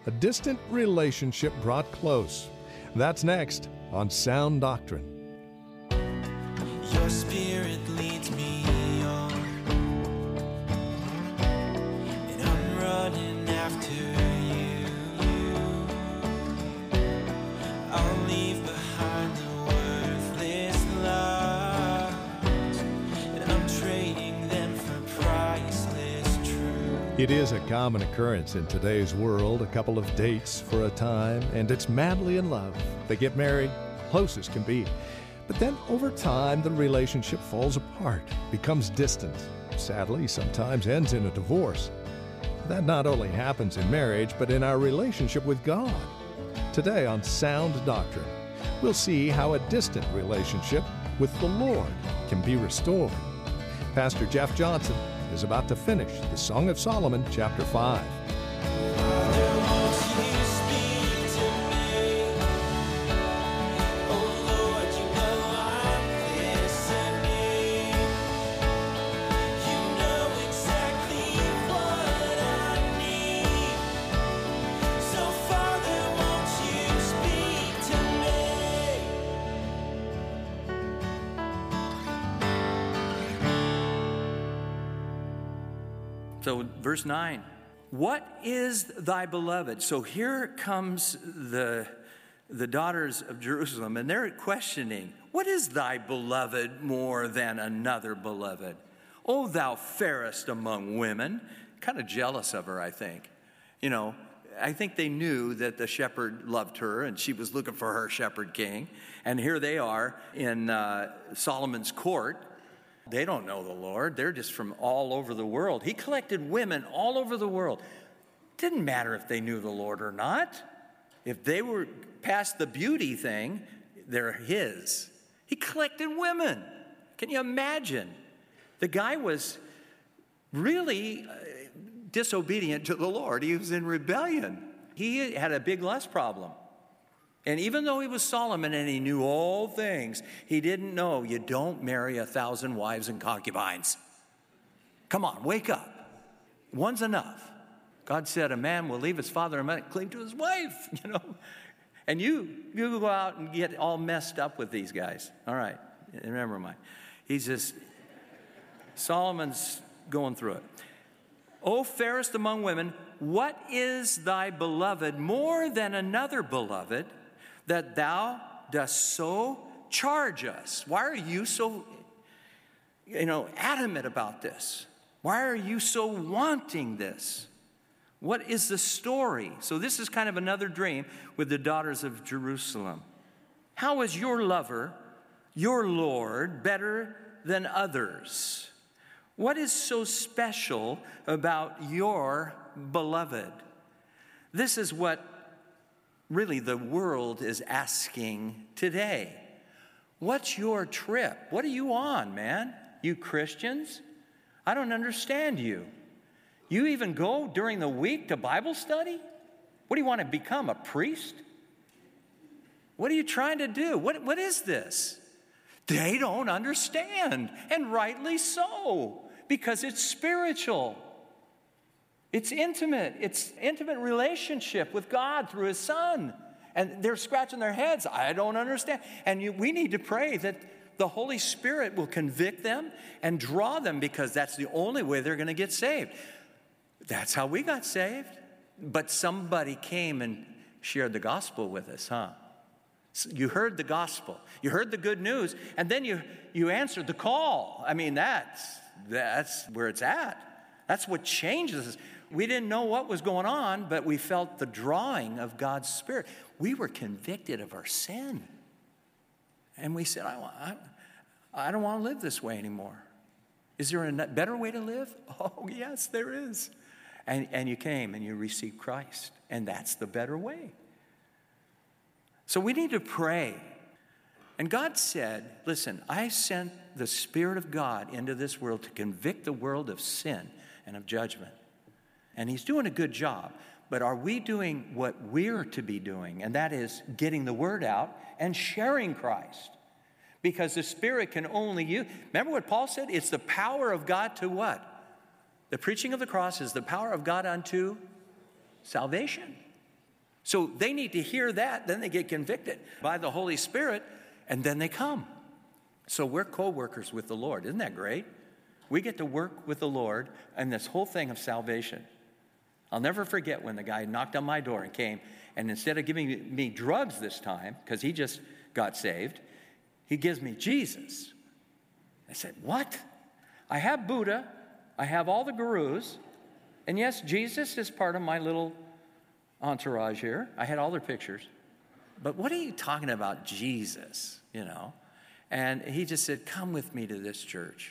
a distant relationship brought close. That's next on Sound Doctrine. Your spirit leads me on, and I'm running after you. I'll leave behind the worthless lies, and I'm trading them for priceless truth. It is a common occurrence in today's world. A couple of dates for a time, and it's madly in love. They get married, close as can be. But then over time, the relationship falls apart, becomes distant. Sadly, sometimes ends in a divorce. That not only happens in marriage, but in our relationship with God. Today on Sound Doctrine, we'll see how a distant relationship with the Lord can be restored. Pastor Jeff Johnson is about to finish the Song of Solomon, chapter 5. So verse 9, what is thy beloved? So here comes the daughters of Jerusalem, and they're questioning, what is thy beloved more than another beloved? O thou fairest among women. Kind of jealous of her, I think. You know, I think they knew that the shepherd loved her, and she was looking for her shepherd king. And here they are in Solomon's court. They don't know the Lord. They're just from all over the world. He collected women all over the world. Didn't matter if they knew the Lord or not. If they were past the beauty thing, they're his. He collected women. Can you imagine? The guy was really disobedient to the Lord. He was in rebellion. He had a big lust problem. And even though he was Solomon and he knew all things, he didn't know you don't marry 1,000 wives and concubines. Come on, wake up. One's enough. God said a man will leave his father and mother and cling to his wife, you know. And you go out and get all messed up with these guys. All right, never mind. He's just, Solomon's going through it. O fairest among women, what is thy beloved more than another beloved, that thou dost so charge us? Why are you so, adamant about this? Why are you so wanting this? What is the story? So this is kind of another dream with the daughters of Jerusalem. How is your lover, your Lord, better than others? What is so special about your beloved? This is what really the world is asking today. What's your trip? What are you on, man? You Christians? I don't understand you. You even go during the week to Bible study? What do you want to become, a priest? What are you trying to do? What is this? They don't understand, and rightly so, because it's spiritual. It's intimate relationship with God through his Son. And they're scratching their heads. I don't understand. And we need to pray that the Holy Spirit will convict them and draw them, because that's the only way they're going to get saved. That's how we got saved. But somebody came and shared the gospel with us, huh? So you heard the gospel. You heard the good news. And then you answered the call. I mean, that's where it's at. That's what changes us. We didn't know what was going on, but we felt the drawing of God's Spirit. We were convicted of our sin. And we said, I don't want to live this way anymore. Is there a better way to live? Oh, yes, there is. And you came and you received Christ. And that's the better way. So we need to pray. And God said, listen, I sent the Spirit of God into this world to convict the world of sin and of judgment. And he's doing a good job. But are we doing what we're to be doing? And that is getting the word out and sharing Christ. Because the Spirit can only use. Remember what Paul said? It's the power of God to what? The preaching of the cross is the power of God unto salvation. So they need to hear that, then they get convicted by the Holy Spirit, and then they come. So we're co-workers with the Lord. Isn't that great? We get to work with the Lord and this whole thing of salvation. I'll never forget when the guy knocked on my door and came, and instead of giving me drugs this time, because he just got saved, he gives me Jesus. I said, what? I have Buddha, I have all the gurus, and yes, Jesus is part of my little entourage here. I had all their pictures. But what are you talking about, Jesus, And he just said, come with me to this church.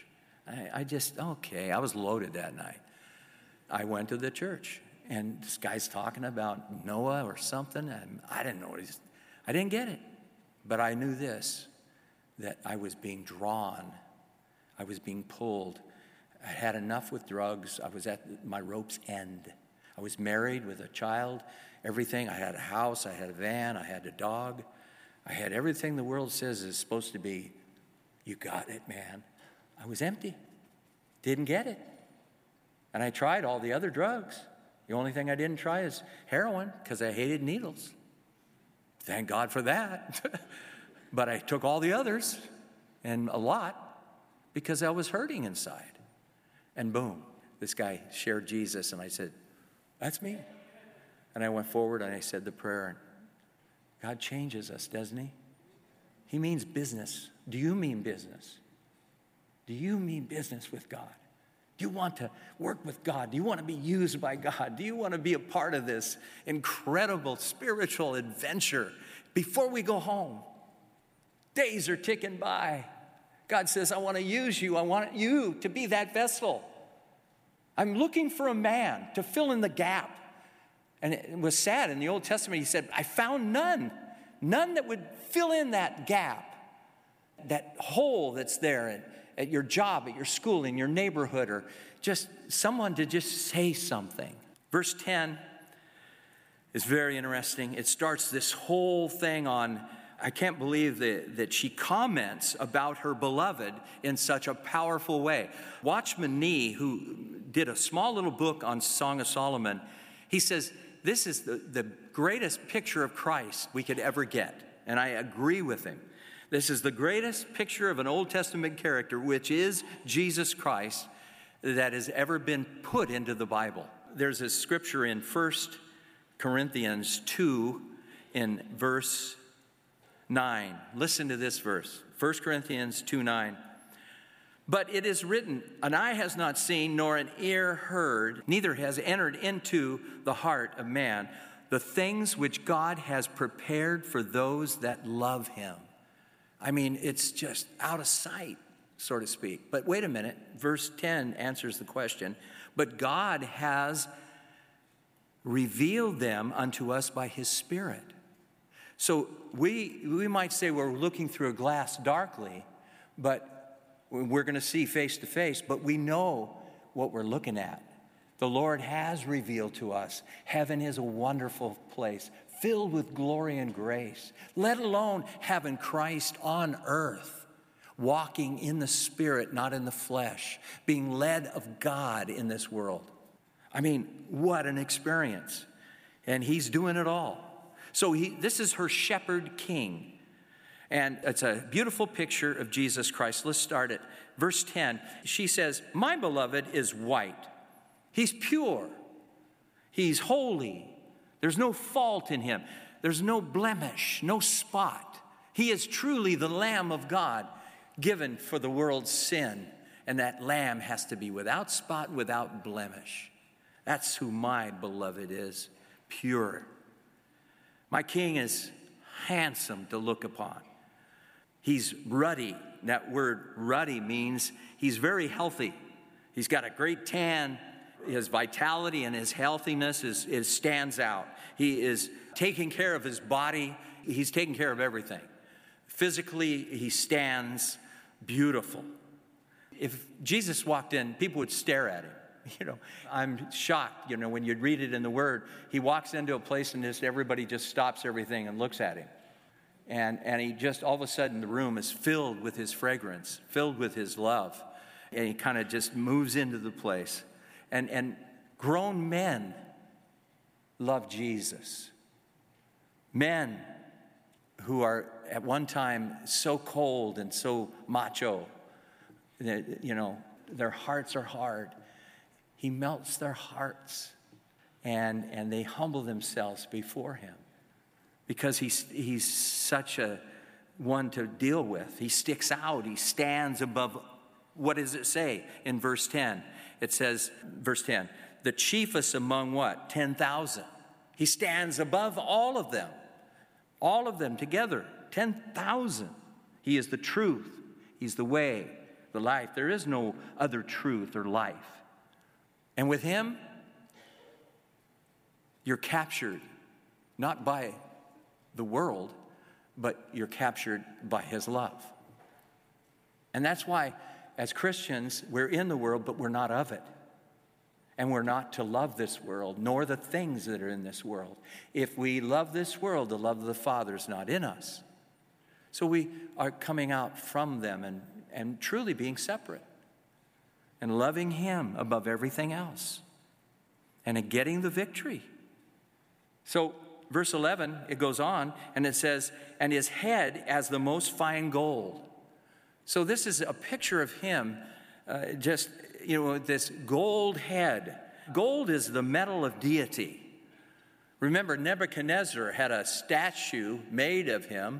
Okay, I was loaded that night. I went to the church, and this guy's talking about Noah or something, and I didn't know I didn't get it. But I knew this, that I was being drawn. I was being pulled. I had enough with drugs. I was at my rope's end. I was married with a child, everything. I had a house, I had a van, I had a dog. I had everything the world says is supposed to be. You got it, man. I was empty. Didn't get it. And I tried all the other drugs. The only thing I didn't try is heroin because I hated needles. Thank God for that. But I took all the others, and a lot, because I was hurting inside. And boom, this guy shared Jesus, and I said, that's me. And I went forward and I said the prayer, and God changes us, doesn't he? He means business. Do you mean business? Do you mean business with God? Do you want to work with God? Do you want to be used by God? Do you want to be a part of this incredible spiritual adventure before we go home? Days are ticking by. God says, I want to use you. I want you to be that vessel. I'm looking for a man to fill in the gap. And it was sad. In the Old Testament, he said, I found none that would fill in that gap, that hole that's there at your job, at your school, in your neighborhood, or just someone to just say something. Verse 10 is very interesting. It starts this whole thing on, I can't believe that she comments about her beloved in such a powerful way. Watchman Nee, who did a small little book on Song of Solomon, he says, this is the greatest picture of Christ we could ever get. And I agree with him. This is the greatest picture of an Old Testament character, which is Jesus Christ, that has ever been put into the Bible. There's a scripture in 1 Corinthians 2 in verse 9. Listen to this verse. 1 Corinthians 2:9. But it is written, an eye has not seen, nor an ear heard, neither has entered into the heart of man the things which God has prepared for those that love him. I mean, it's just out of sight, so to speak. But wait a minute. Verse 10 answers the question. But God has revealed them unto us by his Spirit. So we might say we're looking through a glass darkly, but we're going to see face to face, but we know what we're looking at. The Lord has revealed to us heaven is a wonderful place, filled with glory and grace, let alone having Christ on earth, walking in the Spirit, not in the flesh, being led of God in this world. I mean, what an experience. And he's doing it all. So this is her shepherd king. And it's a beautiful picture of Jesus Christ. Let's start at verse 10. She says, my beloved is white. He's pure. He's holy. There's no fault in him. There's no blemish, no spot. He is truly the Lamb of God given for the world's sin. And that Lamb has to be without spot, without blemish. That's who my beloved is, pure. My king is handsome to look upon. He's ruddy. That word ruddy means he's very healthy. He's got a great tan. His vitality and his healthiness stands out. He is taking care of his body. He's taking care of everything. Physically, he stands beautiful. If Jesus walked in, people would stare at him. I'm shocked, when you read it in the Word. He walks into a place and everybody just stops everything and looks at him. And he just, all of a sudden, the room is filled with his fragrance, filled with his love. And he kind of just moves into the place. And grown men love Jesus. Men who are at one time so cold and so macho, that, their hearts are hard. He melts their hearts, and they humble themselves before him because he's such a one to deal with. He sticks out. He stands above. What does it say in verse 10? It says, verse 10, the chiefest among what? 10,000. He stands above all of them together, 10,000. He is the truth. He's the way, the life. There is no other truth or life. And with him, you're captured, not by the world, but you're captured by his love. And that's why, as Christians, we're in the world, but we're not of it. And we're not to love this world, nor the things that are in this world. If we love this world, the love of the Father is not in us. So we are coming out from them and truly being separate and loving him above everything else and getting the victory. So verse 11, it goes on and it says, and his head as the most fine gold. So this is a picture of him, this gold head. Gold is the metal of deity. Remember, Nebuchadnezzar had a statue made of him,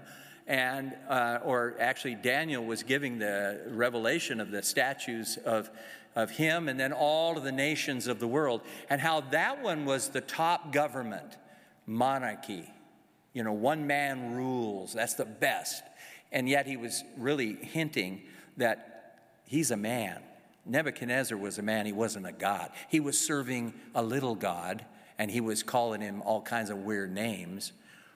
or actually Daniel was giving the revelation of the statues of him and then all of the nations of the world, and how that one was the top government, monarchy. One man rules. That's the best. And yet he was really hinting that he's a man. Nebuchadnezzar was a man. He wasn't a god. He was serving a little god, and he was calling him all kinds of weird names.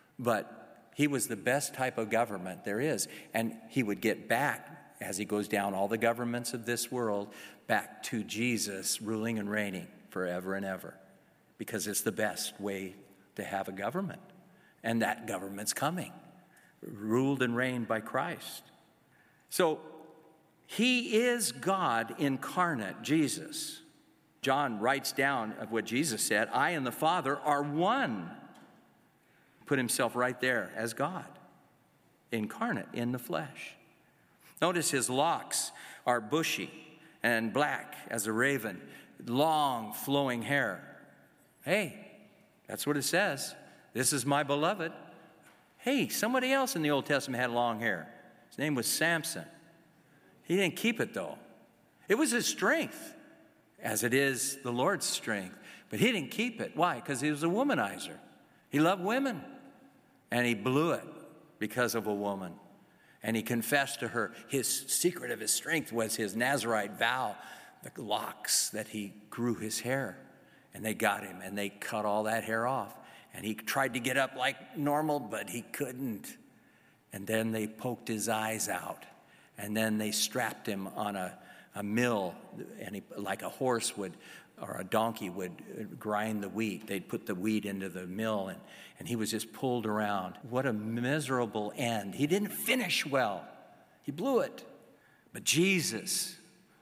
But he was the best type of government there is. And he would get back, as he goes down all the governments of this world, back to Jesus ruling and reigning forever and ever. Because it's the best way to have a government. And that government's coming, ruled and reigned by Christ. So he is God incarnate, Jesus. John writes down of what Jesus said, I and the Father are one. Put himself right there as God, incarnate in the flesh. Notice his locks are bushy and black as a raven, long flowing hair. Hey, that's what it says. This is my beloved. Hey, somebody else in the Old Testament had long hair. His name was Samson. He didn't keep it, though. It was his strength, as it is the Lord's strength. But he didn't keep it. Why? Because he was a womanizer. He loved women. And he blew it because of a woman. And he confessed to her his secret of his strength was his Nazirite vow, the locks that he grew his hair. And they got him, and they cut all that hair off. And he tried to get up like normal, but he couldn't. And then they poked his eyes out. And then they strapped him on a mill, and like a horse would, or a donkey would grind the wheat. They'd put the wheat into the mill, and he was just pulled around. What a miserable end. He didn't finish well. He blew it. But Jesus,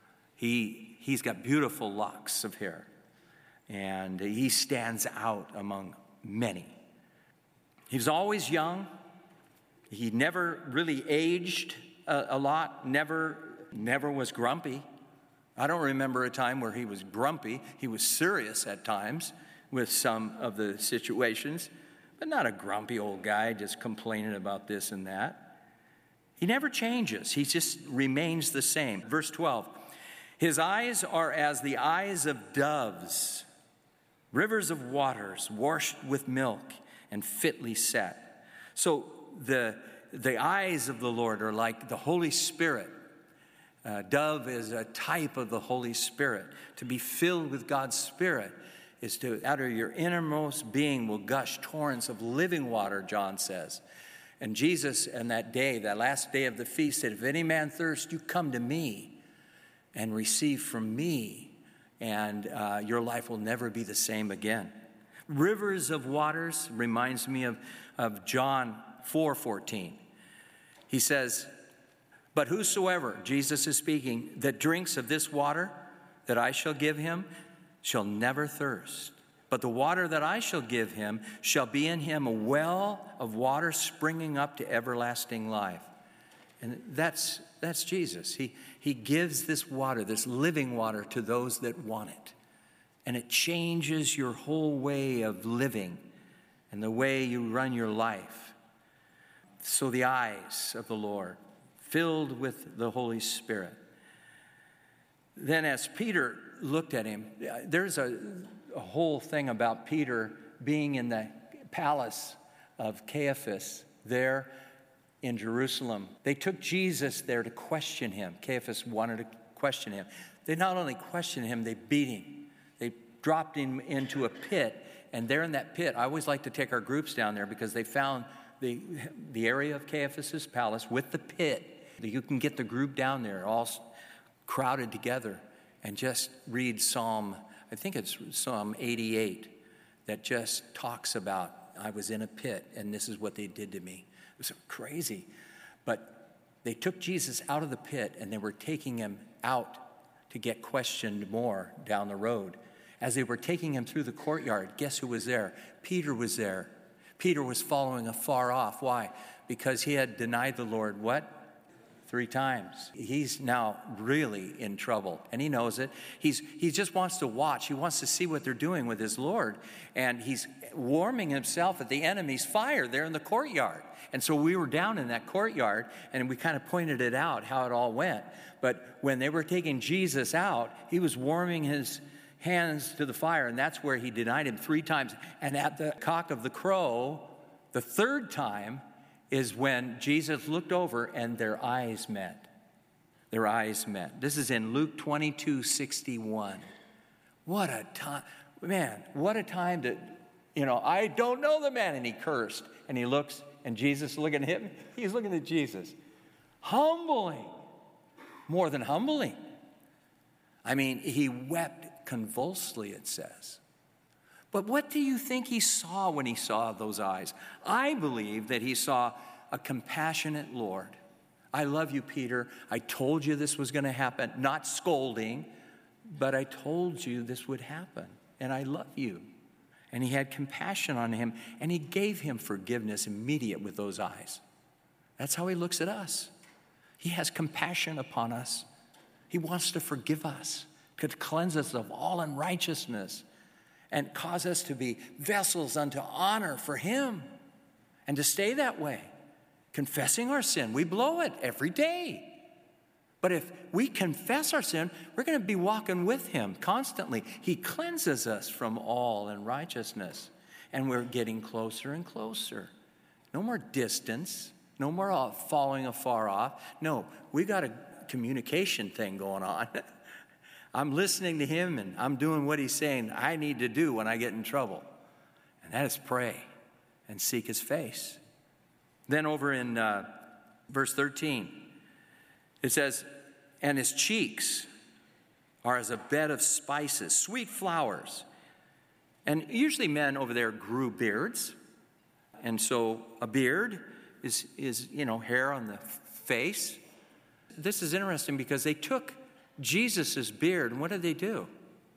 he's got beautiful locks of hair. And he stands out among many. He was always young. He never really aged a lot, never was grumpy. I don't remember a time where he was grumpy. He was serious at times with some of the situations, but not a grumpy old guy just complaining about this and that. He never changes. He just remains the same. Verse 12, his eyes are as the eyes of doves, rivers of waters washed with milk and fitly set. So the eyes of the Lord are like the Holy Spirit. Dove is a type of the Holy Spirit. To be filled with God's Spirit is to, out of your innermost being will gush torrents of living water, John says. And Jesus, on that day, that last day of the feast, said, if any man thirst, you come to me and receive from me, and your life will never be the same again. Rivers of waters reminds me of John 4:14. He says, but whosoever, Jesus is speaking, that drinks of this water that I shall give him shall never thirst. But the water that I shall give him shall be in him a well of water springing up to everlasting life. And that's Jesus. He gives this water, this living water, to those that want it. And it changes your whole way of living and the way you run your life. So the eyes of the Lord, filled with the Holy Spirit. Then as Peter looked at him, there's a whole thing about Peter being in the palace of Caiaphas there in Jerusalem. They took Jesus there to question him. Caiaphas wanted to question him. They not only questioned him, they beat him. They dropped him into a pit, and there in that pit, I always like to take our groups down there because they found the area of Caiaphas's palace with the pit. You can get the group down there all crowded together and just read Psalm 88, that just talks about, I was in a pit and this is what they did to me. It was crazy. But they took Jesus out of the pit and they were taking him out to get questioned more down the road. As they were taking him through the courtyard, guess who was there? Peter was there. Peter was following afar off. Why? Because he had denied the Lord what? 3 times. He's now really in trouble, and he knows it. He just wants to watch. He wants to see what they're doing with his Lord, and he's warming himself at the enemy's fire there in the courtyard. And so we were down in that courtyard, and we kind of pointed it out, how it all went. But when they were taking Jesus out, he was warming his hands to the fire, and that's where he denied him 3 times. And at the cock of the crow, the 3rd time, is when Jesus looked over and their eyes met. Their eyes met. This is in Luke 22:61. What a time, man, what a time to, I don't know the man. And he cursed. And he looks, and Jesus looking at him, he's looking at Jesus. Humbling. More than humbling. I mean, he wept convulsively, it says. But what do you think he saw when he saw those eyes? I believe that he saw a compassionate Lord. I love you, Peter. I told you this was going to happen. Not scolding, but I told you this would happen. And I love you. And he had compassion on him, and he gave him forgiveness immediate with those eyes. That's how he looks at us. He has compassion upon us. He wants to forgive us, to cleanse us of all unrighteousness, and cause us to be vessels unto honor for him, and to stay that way, confessing our sin. We blow it every day. But if we confess our sin, we're going to be walking with him constantly. He cleanses us from all unrighteousness, and we're getting closer and closer. No more distance, no more falling afar off. No, we got a communication thing going on. I'm listening to him, and I'm doing what he's saying I need to do when I get in trouble. And that is pray and seek his face. Then over in verse 13, it says, and his cheeks are as a bed of spices, sweet flowers. And usually men over there grew beards. And so a beard is hair on the face. This is interesting because they took Jesus' beard, and what did they do?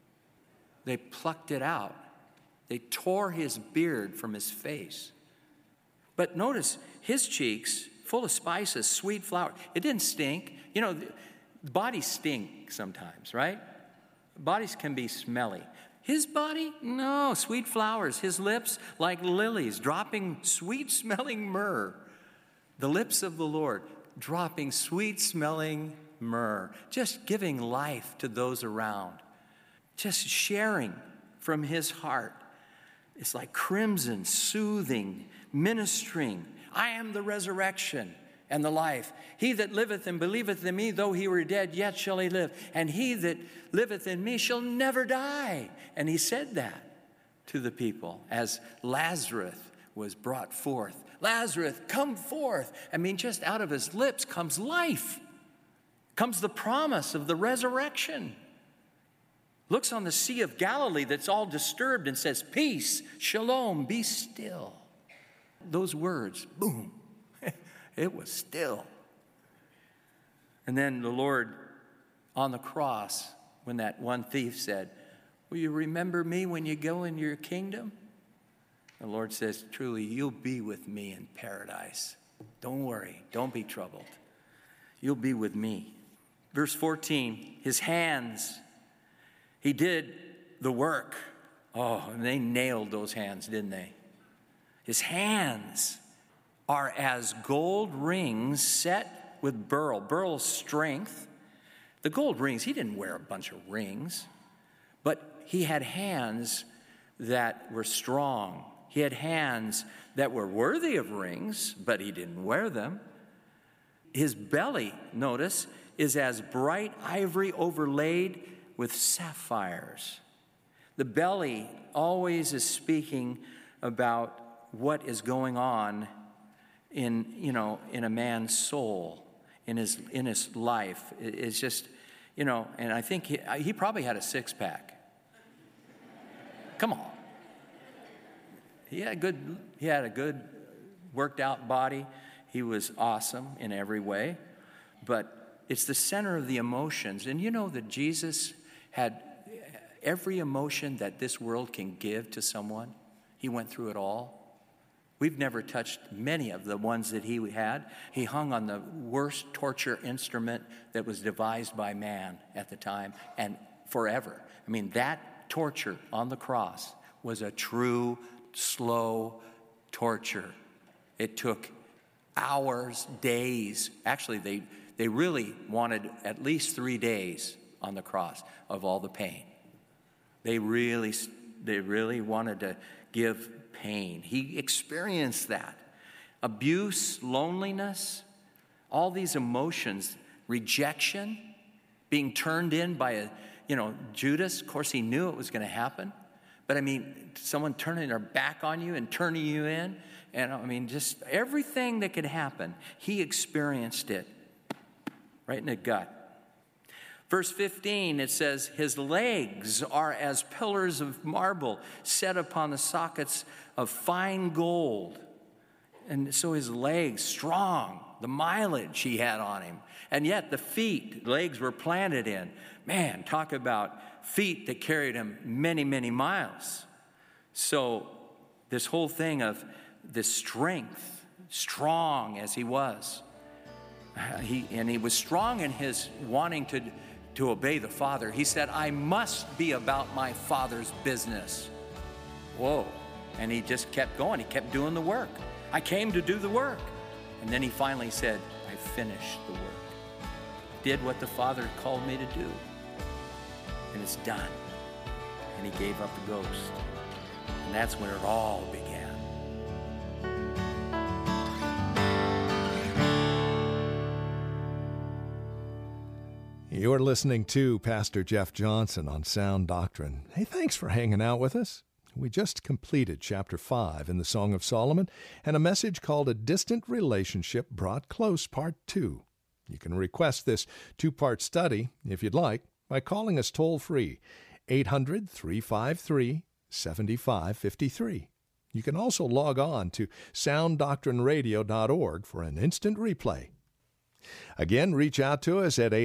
They plucked it out. They tore his beard from his face. But notice, his cheeks, full of spices, sweet flower. It didn't stink. Bodies stink sometimes, right? Bodies can be smelly. His body, no, sweet flowers. His lips, like lilies, dropping sweet-smelling myrrh. The lips of the Lord, dropping sweet-smelling myrrh, just giving life to those around, just sharing from his heart. It's like crimson, soothing, ministering. I am the resurrection and the life. He that liveth and believeth in me, though he were dead, yet shall he live. And he that liveth in me shall never die. And he said that to the people as Lazarus was brought forth. Lazarus, come forth. I mean, just out of his lips comes life. Comes the promise of the resurrection. Looks on the Sea of Galilee that's all disturbed and says, peace, shalom, be still. Those words, boom, it was still. And then the Lord on the cross, when that one thief said, Will you remember me when you go in your kingdom? The Lord says, truly, you'll be with me in paradise. Don't worry. Don't be troubled. You'll be with me. Verse 14, his hands, he did the work. Oh, and they nailed those hands, didn't they? His hands are as gold rings set with beryl. Beryl's strength. The gold rings, he didn't wear a bunch of rings, but he had hands that were strong. He had hands that were worthy of rings, but he didn't wear them. His belly, notice, is as bright ivory overlaid with sapphires. The belly always is speaking about what is going on in a man's soul, in his life. It's just, and I think he probably had a six-pack. Come on. He had a good worked out body. He was awesome in every way. But it's the center of the emotions. And you know that Jesus had every emotion that this world can give to someone. He went through it all. We've never touched many of the ones that he had. He hung on the worst torture instrument that was devised by man at the time and forever. I mean, that torture on the cross was a true, slow torture. It took hours, days. Actually, they really wanted at least 3 days on the cross of all the pain. They really wanted to give pain. He experienced that. Abuse, loneliness, all these emotions, rejection, being turned in by Judas. Of course, he knew it was going to happen. But I mean, someone turning their back on you and turning you in. And I mean, just everything that could happen, he experienced it right in the gut. Verse 15, it says, his legs are as pillars of marble set upon the sockets of fine gold. And so his legs, strong, the mileage he had on him. And yet the feet, legs were planted in. Man, talk about feet that carried him many, many miles. So this whole thing of this strength, strong as he was. He was strong in his wanting to obey the Father. He said, I must be about my Father's business. Whoa. And he just kept going. He kept doing the work. I came to do the work. And then he finally said, I finished the work. Did what the Father called me to do. And it's done. And he gave up the ghost. And that's when it all began. You're listening to Pastor Jeff Johnson on Sound Doctrine. Hey, thanks for hanging out with us. We just completed chapter 5 in the Song of Solomon and a message called A Distant Relationship Brought Close, Part 2. You can request this 2-part study, if you'd like, by calling us toll-free, 800-353-7553. You can also log on to sounddoctrineradio.org for an instant replay. Again, reach out to us at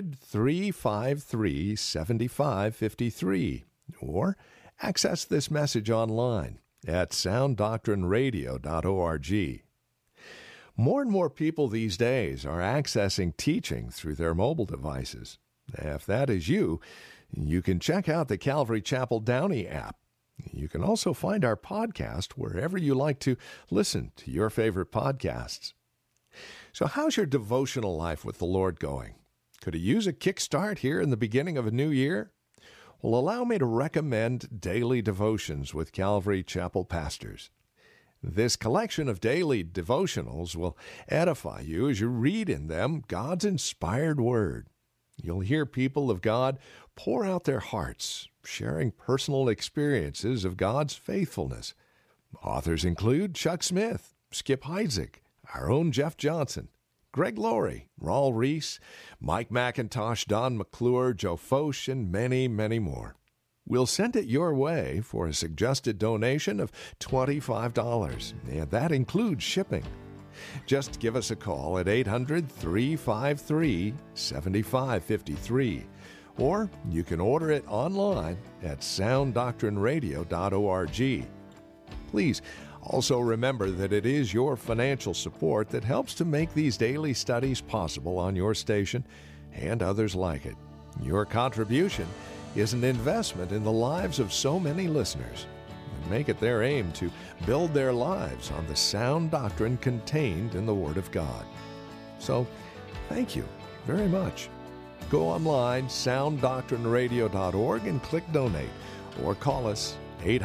800-353-7553 or access this message online at sounddoctrineradio.org. More and more people these days are accessing teaching through their mobile devices. If that is you, you can check out the Calvary Chapel Downey app. You can also find our podcast wherever you like to listen to your favorite podcasts. So how's your devotional life with the Lord going? Could it use a kickstart here in the beginning of a new year? Well, allow me to recommend Daily Devotions with Calvary Chapel Pastors. This collection of daily devotionals will edify you as you read in them God's inspired word. You'll hear people of God pour out their hearts, sharing personal experiences of God's faithfulness. Authors include Chuck Smith, Skip Heitzig, our own Jeff Johnson, Greg Laurie, Raul Reese, Mike McIntosh, Don McClure, Joe Foch, and many, many more. We'll send it your way for a suggested donation of $25, and that includes shipping. Just give us a call at 800-353-7553 or you can order it online at sounddoctrineradio.org. Please also remember that it is your financial support that helps to make these daily studies possible on your station and others like it. Your contribution is an investment in the lives of so many listeners and make it their aim to build their lives on the sound doctrine contained in the Word of God. So, thank you very much. Go online, sounddoctrineradio.org, and click Donate, or call us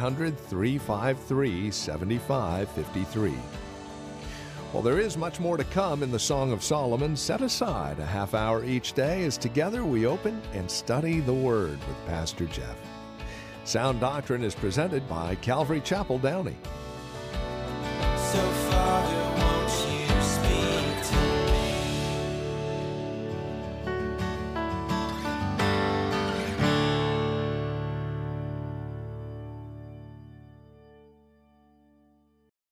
800-353-7553. Well, there is much more to come in the Song of Solomon. Set aside a half hour each day as together we open and study the Word with Pastor Jeff. Sound Doctrine is presented by Calvary Chapel, Downey.